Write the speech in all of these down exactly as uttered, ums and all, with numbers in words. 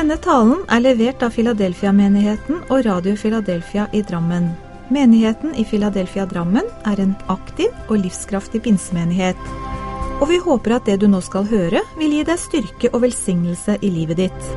Denne talen er levert av Philadelphia-menigheten og Radio Philadelphia i Drammen. Menigheten i Philadelphia Drammen er en aktiv og livskraftig pinsemenighet. Og vi håper at det du nå skal høre vil gi deg styrke og velsignelse i livet ditt.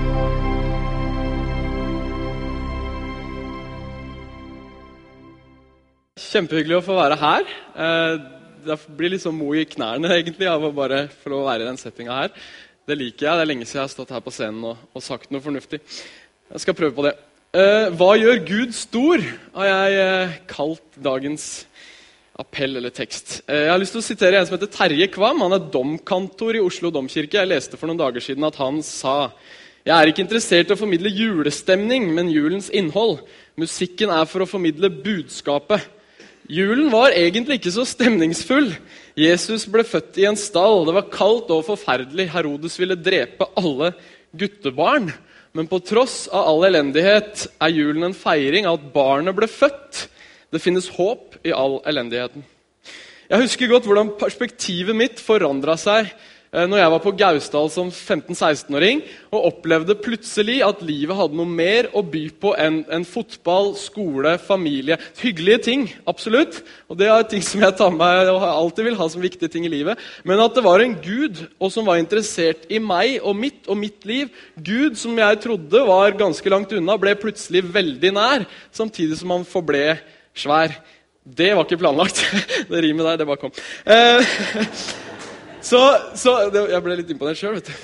Kjempehyggelig å få være her. Det blir litt sånn mo i knærne egentlig av å bare få lov å være i den settingen her. Det liker jeg. Det er lenge siden jeg har stått her på scenen og, og sagt noe fornuftig. Jeg skal prøve på det. Uh, hva gjør Gud stor? Har jeg uh, kalt dagens appell eller tekst. Uh, jeg har lyst til å sitere en som heter Terje Kvam. Han er domkantor i Oslo Domkirke. Jeg leste for noen dager siden at han sa: «Jeg er ikke interessert i å formidle julestemning, men julens innhold. Musikken er for å formidle budskapet.» Julen var egentlig ikke så stemningsfull. Jesus ble født i en stall. Det var kaldt og forferdelig. Herodes ville drepe alle guttebarn. Men på tross av all elendighet er julen en feiring av at barnet ble født. Det finnes håp i all elendigheten. Jeg husker godt hvordan perspektivet mitt forandret seg når jeg var på Gausdal som femten-seksten-åring og opplevde plutselig at livet hadde noe mer å by på enn en fotball, skole, familie. Hyggelige ting, absolutt. Og det er ting som jeg tar med og alltid vil ha som viktige ting i livet. Men at det var en Gud og som var interessert i meg og mitt og mitt liv. Gud som jeg trodde var ganske langt unna, ble plutselig veldig nær, samtidig som han forble svær. Det var ikke planlagt. Det rimet der, det bare kom. Eh, Så, så det, jeg ble litt imponert selv, vet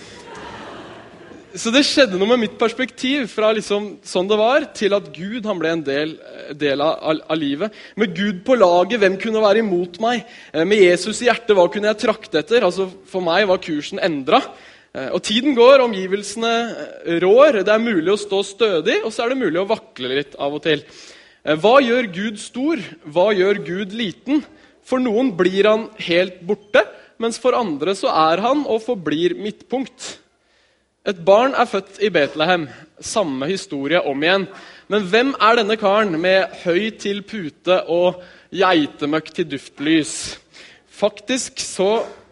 du. Så det skjedde noe med mitt perspektiv fra liksom sånn det var, til at Gud han ble en del, del av, av livet. Med Gud på laget, hvem kunne være imot meg? Med Jesus i hjertet, hva kunne jeg trakte etter? Altså, for meg var kursen endret. Og tiden går, omgivelsene rår, det er mulig å stå stødig, og så er det mulig å vakle litt av og til. Hva gjør Gud stor? Hva gjør Gud liten? For noen blir han helt borte, mens for andre så er han og forblir midtpunkt. Et barn er født i Betlehem, samme historie om igjen. Men hvem er denne karen med høy til pute og geitemøkk til duftlys? Faktisk så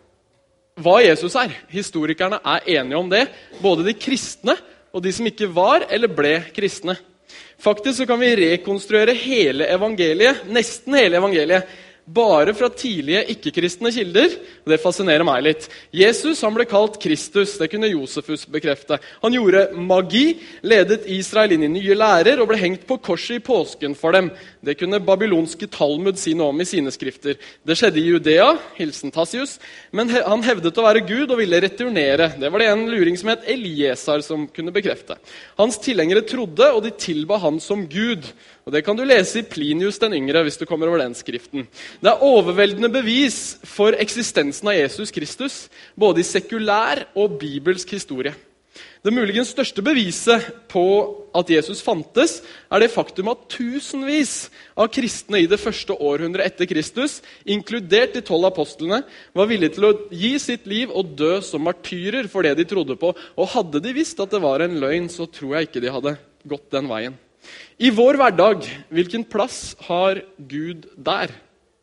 var Jesus her. Historikerne er enige om det, både de kristne og de som ikke var eller ble kristne. Faktisk så kan vi rekonstruere hele evangeliet, nesten hele evangeliet, bare fra tidlige ikke-kristne kilder. Det fascinerer meg litt. Jesus han ble kalt Kristus, det kunne Josefus bekrefte. Han gjorde magi, ledet Israel inn i nye lærer og ble hengt på korset i påsken for dem. Det kunne babylonske Talmud si noe om i sine skrifter. Det skjedde i Judea, hilsen Tassius, men han hevdet å være Gud og ville returnere. Det var det en luring som het Eliezer som kunne bekrefte. Hans tilhengere trodde, og de tilba han som Gud. Og det kan du lese i Plinius den yngre hvis du kommer over den skriften. Det er overveldende bevis for eksistensen av Jesus Kristus, både i sekulær og bibelsk historie. Det muligens største beviset på at Jesus fantes, er det faktum at tusenvis av kristne i det første århundre etter Kristus, inkludert de tolv apostlene, var villige til å gi sitt liv og dø som martyrer for det de trodde på. Og hadde de visst at det var en løgn, så tror jeg ikke de hadde gått den veien. I vår hverdag, hvilken plass har Gud der?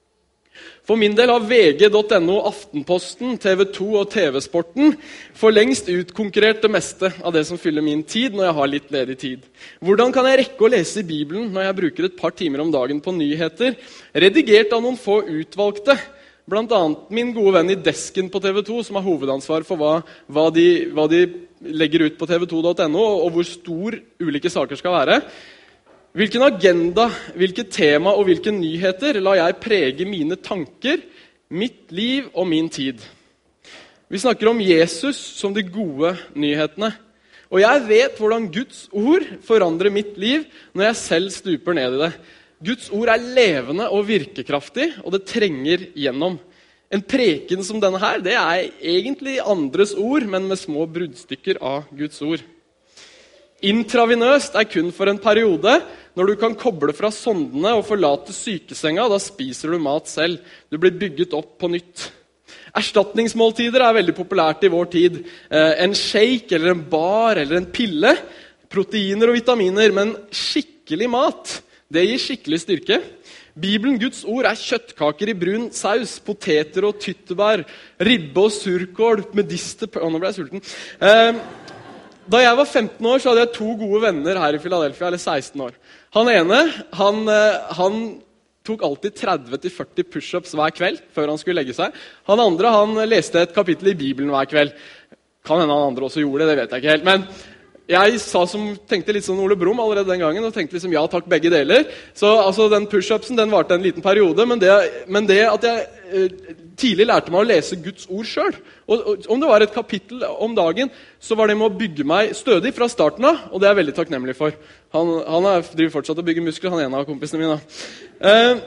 For min del har V G punktum no, Aftenposten, T V to og T V-sporten for lengst utkonkurrert det meste av det som fyller min tid når jeg har litt ledig tid. Hvordan kan jeg rekke å lese i Bibelen når jeg bruker et par timer om dagen på nyheter, redigert av noen få utvalgte? Blant annet min gode venn i desken på T V to, som har hovedansvar for hva, hva, de, hva de legger ut på T V to punktum no, og hvor stor ulike saker skal være. Hvilken agenda, hvilket tema og hvilke nyheter lar jeg prege mine tanker, mitt liv og min tid? Vi snakker om Jesus som de gode nyhetene. Og jeg vet hvordan Guds ord forandrer mitt liv når jeg selv stuper ned i det. Guds ord er levende og virkekraftig, og det trenger gjennom. En preken som denne her, det er egentlig andres ord, men med små bruddstykker av Guds ord. Intravenøst er kun for en periode, når du kan koble fra sondene og forlate sykesenga, da spiser du mat selv. Du blir bygget opp på nytt. Erstatningsmåltider er veldig populært i vår tid. En shake eller en bar eller en pille, proteiner og vitaminer, men skikkelig mat, det gir skikkelig styrke. Bibelen, Guds ord, er kjøttkaker i brun saus, poteter og tyttebær, ribbe og surkål, medister... Å, nå ble jeg sulten. Eh, Da jeg var femten år, så hadde jeg to gode venner her i Philadelphia, eller seksten år. Han ene, han, han tok alltid tretti til førti push-ups hver kveld før han skulle legge seg. Han andre, han leste et kapittel i Bibelen hver kveld. Kan hende han andre også gjorde det, det vet jeg ikke helt. Men jeg sa som, tenkte litt som Ole Brumm allerede den gangen, og tenkte liksom ja takk begge deler. Så altså, den push-upsen, den varte en liten periode, men det, men det at jeg eh, tidlig lærte meg å lese Guds ord selv, og, og om det var et kapittel om dagen, så var det med å bygge meg stødig fra starten av, og det er jeg veldig takknemlig for. Han, han er, driver fortsatt å bygge muskler, han er en av kompisene mine. Eh,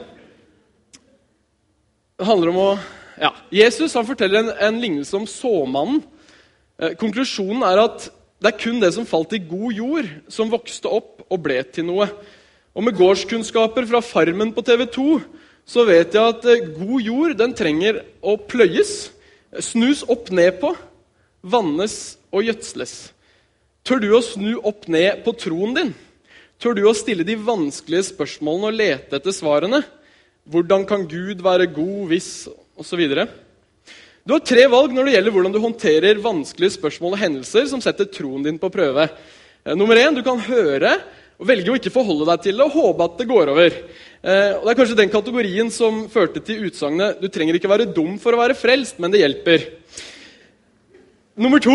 det handler om å, ja, Jesus han forteller en, en lignelse om såmannen. Eh, konklusjonen er at det er kun det som falt i god jord, som vokste opp og ble til noe. Og med gårdskunnskaper fra Farmen på T V to, så vet jeg at god jord, den trenger å pløyes, snus opp ned på, vannes og gjødsles. Tør du å snu opp ned på troen din? Tør du å stille de vanskelige spørsmålene og lete etter svarene? Hvordan kan Gud være god, viss, og så videre? Du har tre valg når det gjelder hvordan du håndterer vanskelige spørsmål og hendelser som setter troen din på prøve. Nummer én, du kan høre og velge å ikke forholde deg til det og håpe at det går over. Eh, og det er kanskje den kategorien som førte til utsagnet «Du trenger ikke være dum for å være frelst, men det hjelper». Nummer to,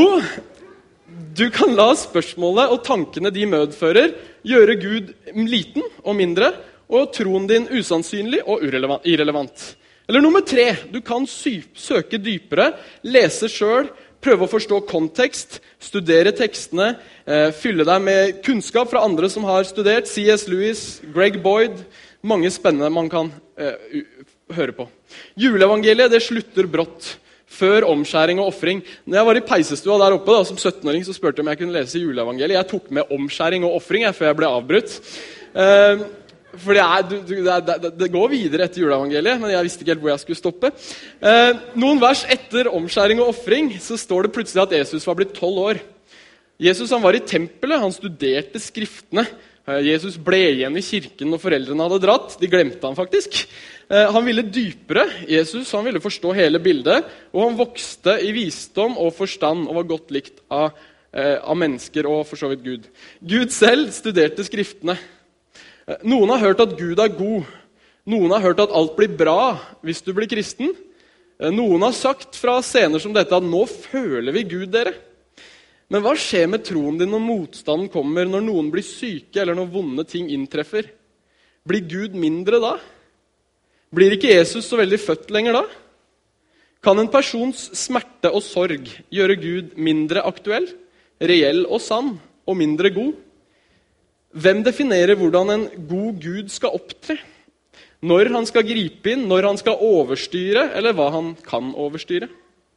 du kan la spørsmålet og tankene de medfører gjøre Gud liten og mindre, og troen din usannsynlig og irrelevant. Eller nummer tre, du kan sy- søke dypere, lese selv, prøve å forstå kontekst, studere tekstene, eh, fylle deg med kunnskap fra andre som har studert, C S Lewis, Greg Boyd, mange spennende man kan eh, høre på. Juleevangeliet, det slutter brått, før omskjæring og offring. Når jeg var i peisestua der oppe da, som sytten-åring, så spurte jeg om jeg kunne lese juleevangeliet. Jeg tok med omskjæring og offring jeg, før jeg ble avbrutt. Eh, For det, er, du, det, det, det går videre etter juleevangeliet, men jeg visste ikke helt hvor jeg skulle stoppe. Eh, noen vers etter omskjæring og offring, så står det plutselig at Jesus var blitt tolv år. Jesus han var i tempelet, han studerte skriftene. Eh, Jesus ble igjen i kirken når foreldrene hadde dratt. De glemte han faktisk. Eh, han ville dypere. Jesus han ville forstå hele bildet, og han vokste i visdom og forstand og var godt likt av, eh, av mennesker og for så vidt Gud. Gud selv studerte skriftene. Noen har hørt at Gud er god. Noen har hørt at alt blir bra hvis du blir kristen. Noen har sagt fra scener som dette at nå føler vi Gud, dere. Men hva skjer med troen din når motstanden kommer, når noen blir syke eller når vonde ting inntreffer? Blir Gud mindre da? Blir ikke Jesus så veldig født lenger da? Kan en persons smerte og sorg gjøre Gud mindre aktuell, reell og sann, og mindre god? Hvem definerer hvordan en god Gud skal opptre? Når han skal gripe inn, når han skal overstyre, eller hva han kan overstyre?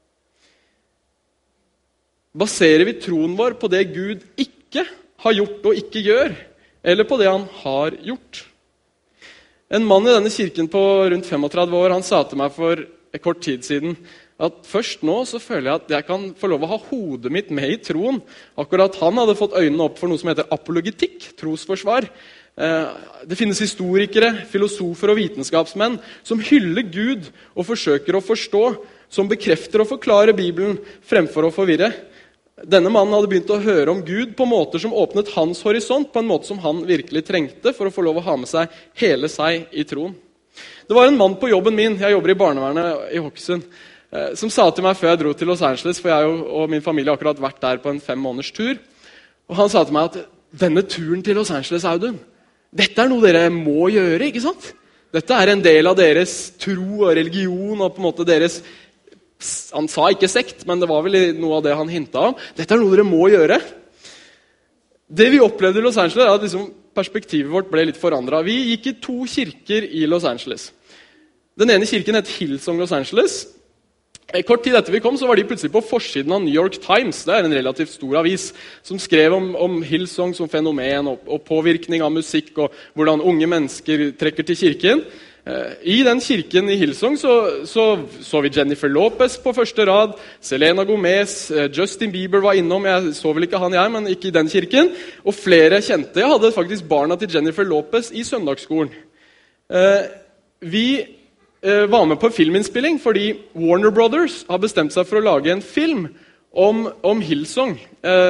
Baserer vi troen vår på det Gud ikke har gjort og ikke gjør, eller på det han har gjort? En mann i denne kirken på rundt tretifem år, han sa til meg for en kort tid siden, at først nå så føler jeg at jeg kan få lov å ha hodet mitt med i troen. Akkurat han hadde fått øynene opp for noe som heter apologetikk, trosforsvar. Det finnes historikere, filosofer og vitenskapsmenn som hyller Gud og forsøker å forstå, som bekrefter og forklarer Bibelen fremfor å forvirre. Denne mannen hadde begynt å høre om Gud på måter som åpnet hans horisont, på en måte som han virkelig trengte for å få lov å ha med seg hele seg i troen. Det var en mann på jobben min, jeg jobber i barnevernet i Hokksund, som sa til meg før jeg dro til Los Angeles, for jeg og min familie har akkurat vært der på en fem måneders tur. Og han sa til meg at denne turen til Los Angeles, Audun, dette er noe dere må gjøre, ikke sant? Dette er en del av deres tro og religion, og på en måte deres, han sa ikke sekt, men det var vel noe av det han hintet om. Dette er noe dere må gjøre. Det vi opplevde i Los Angeles er at liksom perspektivet vårt ble litt forandret. Vi gikk i to kirker i Los Angeles. Den ene kirken het Hillsong Los Angeles. Kort tid etter vi kom, så var de plutselig på forsiden av New York Times. Det er en relativt stor avis som skrev om, om Hillsong som fenomen og, og påvirkning av musikk og hvordan unge mennesker trekker til kirken. I den kirken i Hillsong så, så, så vi Jennifer Lopez på første rad, Selena Gomez, Justin Bieber var innom, jeg så vel ikke han jeg, men ikke i den kirken, og flere kjente. Jeg hadde faktisk barna til Jennifer Lopez i søndagsskolen. Vi var med på filminnspilling fordi Warner Brothers har bestemt seg for å lage en film om, om Hillsong. Eh,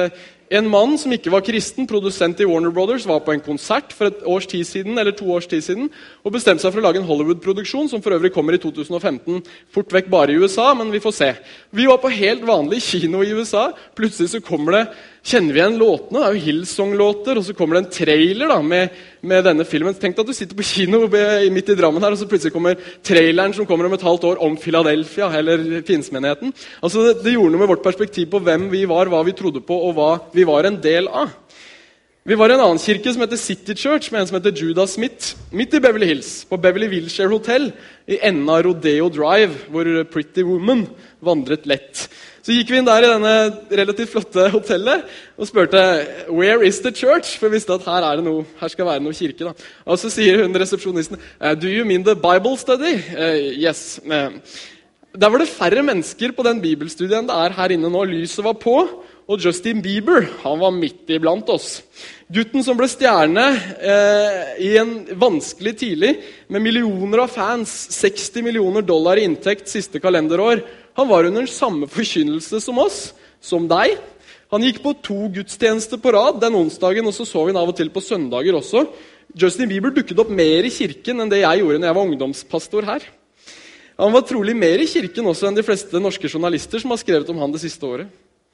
En mann som ikke var kristen, produsent i Warner Brothers, var på en konsert for et års tid siden, eller to års tid siden, og bestemte seg for å lage en Hollywood-produksjon, som for øvrig kommer i to tusen og femten, fort vekk bare i U S A, men vi får se. Vi var på helt vanlig kino i U S A, plutselig så kommer det, kjenner vi igjen låtene, det er jo Hillsong-låter, og så kommer det en trailer da, med, med denne filmen. Tenk deg at du sitter på kino midt i Drammen her, og så plutselig kommer traileren som kommer om et halvt år om Philadelphia, eller pinsemenigheten. Altså, det, det gjorde noe med vårt perspektiv på hvem vi var, hva vi trodde på, og hva vi var en del av. Vi var i en annen kirke som heter City Church, med en som heter Judah Smith, midt i Beverly Hills, på Beverly Wilshire Hotel, i enden av Rodeo Drive, hvor Pretty Woman vandret lett. Så gikk vi inn der i denne relativt flotte hotellet og spurte «Where is the church?» For vi visste at her, er det noe, her skal være noe kirke. Da. Og så sier hun resepsjonisten «Do you mean the Bible study?» uh, «Yes». Uh, der var det færre mennesker på den bibelstudien det er her inne nå. Lyset var på, og Justin Bieber, han var midt iblant oss. Gutten som ble stjerne eh, i en vanskelig tidlig, med millioner av fans, seksti millioner dollar i inntekt siste kalenderår, han var under den samme forkynnelse som oss, som deg. Han gikk på to gudstjenester på rad den onsdagen, og så så vi han av og til på søndager også. Justin Bieber dukket opp mer i kirken enn det jeg gjorde når jeg var ungdomspastor her. Han var trolig mer i kirken også enn de fleste norske journalister som har skrevet om han det siste året.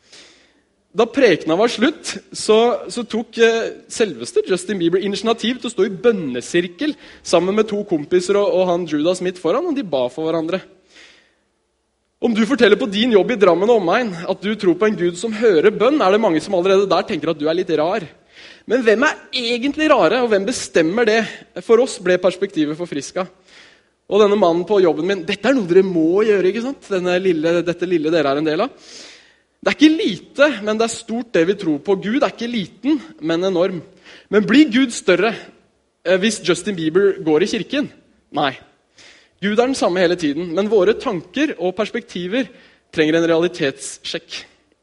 Da prekena var slutt, så, så tok eh, selveste Justin Bieber initiativ til å stå i bønnesirkel sammen med to kompiser og, og han Judah Smith foran, og de ba for hverandre. Om du forteller på din jobb i Drammen og omegn at du tror på en Gud som hører bønn, er det mange som allerede der tenker at du er litt rar. Men hvem er egentlig rare, og hvem bestemmer det? For oss ble perspektivet forfrisket. Og denne mannen på jobben min, dette er noe dere må gjøre, ikke sant? Denne lille, dette lille dere er en del av. Det er ikke lite, men det er stort det vi tror på. Gud er ikke liten, men enorm. Men blir Gud større hvis Justin Bieber går i kirken? Nei. Gud er den samme hele tiden, men våre tanker og perspektiver trenger en realitetssjekk.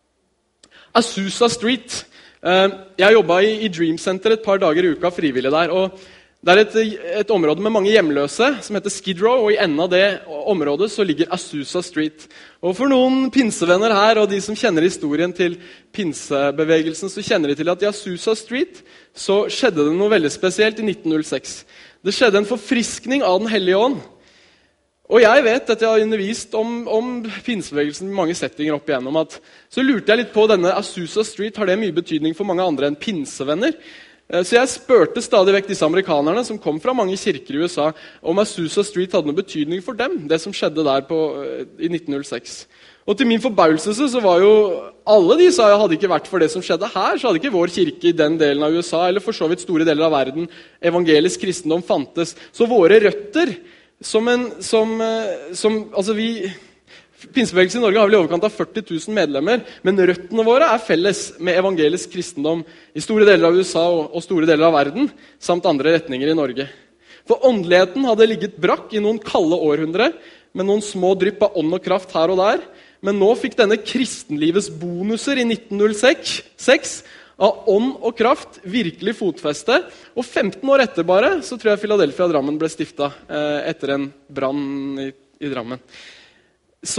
Azusa Street. Jeg jobbet i Dream Center et par dager i uka frivillig der, og det er et, et område med mange hjemløse som heter Skid Row, og i enden av det området så ligger Azusa Street. Og for noen pinsevenner her, og de som kjenner historien til pinsebevegelsen, så kjenner de til at i Azusa Street så skjedde det noe veldig spesielt i nitten null seks. Det skjedde en forfriskning av den hellige ånd. Og jeg vet at jeg har undervist om, om pinsebevegelsen i mange settinger opp igjennom, at så lurte jeg litt på denne Azusa Street, har det mye betydning for mange andre enn pinsevenner? Så jeg spurte stadig vekk disse amerikanerne som kom fra mange kirker i U S A, om Azusa Street hadde noen betydning for dem, det som skjedde der på, i nitten null seks. Og til min forbauselse så var jo alle de sa, hadde ikke vært for det som skjedde her, så hadde ikke vår kirke i den delen av U S A, eller for så vidt store deler av verden, evangelisk kristendom fantes. Så våre røtter, som en, som, som, altså vi... Pinsebevegelsen i Norge har vel i overkant av førti tusen medlemmer, men røttene våre er felles med evangelisk kristendom i store deler av U S A og store deler av verden, samt andre retninger i Norge. For åndeligheten hadde ligget brakk i noen kalde århundre, med noen små drypp av ånd og kraft her og der, men nå fikk denne kristenlivets bonuser i nitten null seks av ånd og kraft virkelig fotfeste, og femten år etter bare, så tror jeg Philadelphia Drammen ble stiftet eh, etter en brann i, i Drammen. Så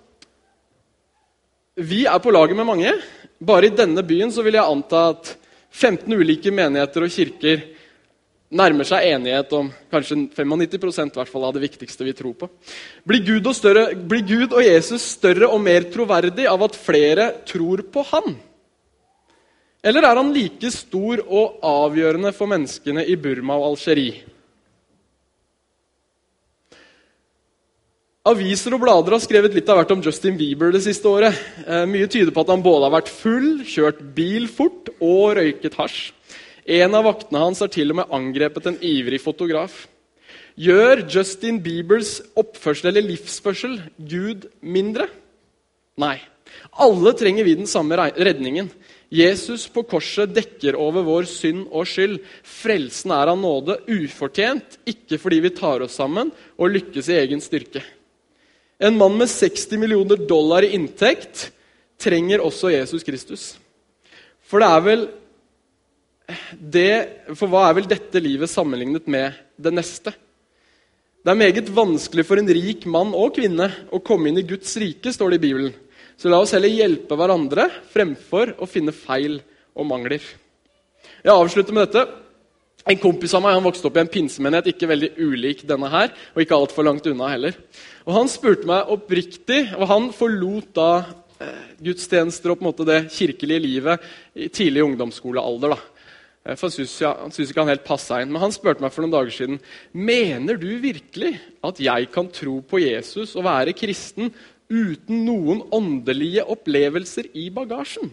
vi er på laget med mange. Bare i denne byen så vil jeg anta at femten ulike menigheter og kirker nærmer seg enighet om kanskje nittifem prosent i hvert fall av det viktigste vi tror på. Blir Gud og, større, blir Gud og Jesus større og mer troverdig av at flere tror på han? Eller er han like stor og avgjørende for menneskene i Burma og Algerie? Aviser og blader har skrevet litt av hvert om Justin Bieber det siste året. Eh, mye tyder på at han både har vært full, kjørt bil fort og røyket hasj. En av vaktene hans har til og med angrepet en ivrig fotograf. Gjør Justin Biebers oppførsel eller livsførsel Gud mindre? Nei. Alle trenger vi den samme redningen. Jesus på korset dekker over vår synd og skyld. Frelsen er av nåde, ufortjent, ikke fordi vi tar oss sammen og lykkes i egen styrke. En mann med seksti millioner dollar i inntekt trenger også Jesus Kristus. For det er vel det, for hva er vel dette livet sammenlignet med det neste? Det er meget vanskelig for en rik mann og kvinne å komme inn i Guds rike, står det i Bibelen. Så la oss heller hjelpe hverandre fremfor å finne feil og mangler. Jeg avslutter med dette. En kompis av meg, han vokste opp i en pinsemenighet, ikke veldig ulik denne her, og ikke alt for langt unna heller. Og han spurte meg oppriktig, og han forlot da eh, gudstjenester og på en måte det kirkelige livet i tidlig ungdomsskolealder da. For han synes, ja, han synes ikke han helt passet inn, men han spurte meg for noen dager siden, mener du virkelig at jeg kan tro på Jesus og være kristen uten noen åndelige opplevelser i bagasjen?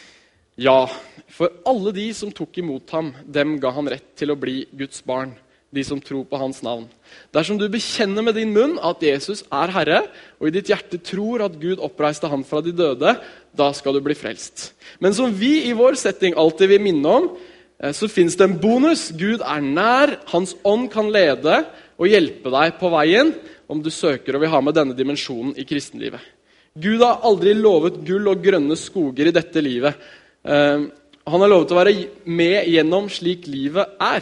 Ja, for alle de som tok imot ham, dem ga han rett til å bli Guds barn, de som tror på hans navn. Dersom du bekjenner med din munn at Jesus er Herre, og i ditt hjerte tror at Gud oppreiste han fra de døde, da skal du bli frelst. Men som vi i vår setting alltid vil minne om, så finnes det en bonus. Gud er nær, hans ånd kan lede og hjelpe deg på veien, om du søker og vil ha med denne dimensjonen i kristenlivet. Gud har aldri lovet gull og grønne skoger i dette livet. Uh, han har lovet å være med gjennom slik livet er.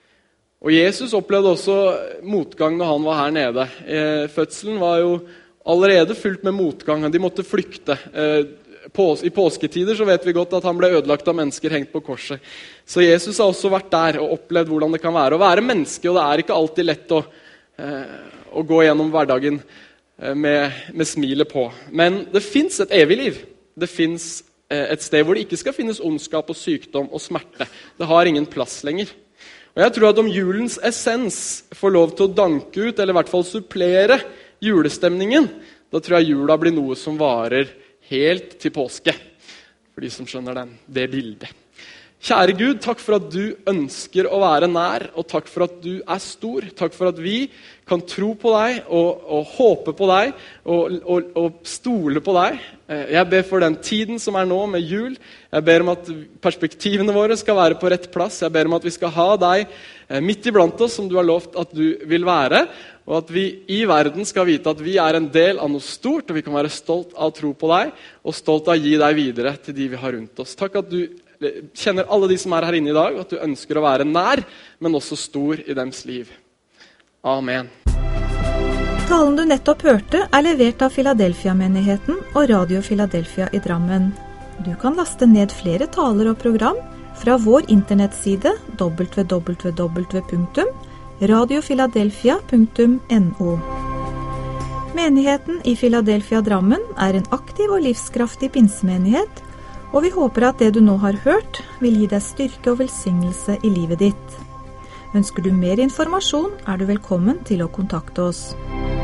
Og Jesus opplevde også motgang når han var her nede. Uh, fødselen var jo allerede fullt med motgang. De måtte flykte. Uh, pås- I påsketider så vet vi godt at han ble ødelagt av mennesker hengt på korset. Så Jesus har også vært der og opplevd hvordan det kan være å være menneske, og det er ikke alltid lett å, uh, å gå gjennom hverdagen uh, med, med smilet på. Men det finnes et evig liv. Det finnes et sted hvor det ikke skal finnes ondskap og sykdom og smerte. Det har ingen plass lenger. Og jeg tror at om julens essens får lov til å danke ut, eller i hvert fall supplere julestemningen, da tror jeg jula blir noe som varer helt til påske. For de som skjønner den, det bildet. Kjære Gud, takk for at du ønsker å være nær, og takk for at du er stor. Takk for at vi kan tro på deg, og, og håpe på deg, og, og, og stole på deg. Jeg ber for den tiden som er nå med jul. Jeg ber om at perspektivene våre skal være på rett plass. Jeg ber om at vi skal ha deg midt iblant oss, som du har lovt at du vil være, og at vi i verden skal vite at vi er en del av noe stort, og vi kan være stolt av å tro på deg, og stolt av å gi deg videre til de vi har rundt oss. Takk at du kjenner alle de som er her inne i dag, og at du ønsker å være nær, men også stor i deres liv. Amen. Talen du nettopp hørte er levert av Philadelphia-menigheten og Radio Philadelphia i Drammen. Du kan laste ned flere taler og program fra vår internettside w w w punktum radio philadelphia punktum no. Menigheten i Philadelphia Drammen er en aktiv og livskraftig pinsemenighet, og vi håper at det du nå har hørt vil gi deg styrke og velsignelse i livet ditt. Ønsker du mer informasjon, er du velkommen til å kontakte oss.